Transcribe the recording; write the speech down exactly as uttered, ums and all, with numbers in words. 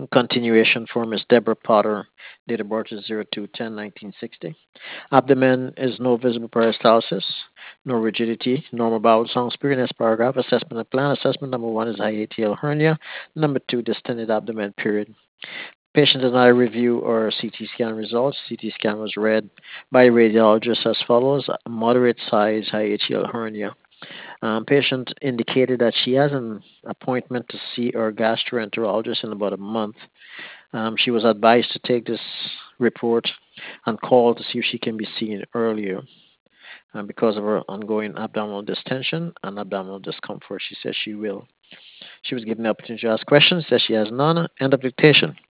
Continuation for Miss Deborah Potter. Date of birth is zero two ten nineteen sixty. Abdomen is no visible peristalsis, no rigidity, normal bowel sound spirit. Next paragraph. Assessment of plan. Assessment number one is I A T L hernia. Number two, distended abdomen period. Patient did not review or C T scan results. C T scan was read by radiologist as follows: moderate size hiatal hernia. Um, patient indicated that she has an appointment to see her gastroenterologist in about a month. Um, she was advised to take this report and call to see if she can be seen earlier. And because of her ongoing abdominal distension and abdominal discomfort, she says she will. She was given the opportunity to ask questions, says she has none. End of dictation.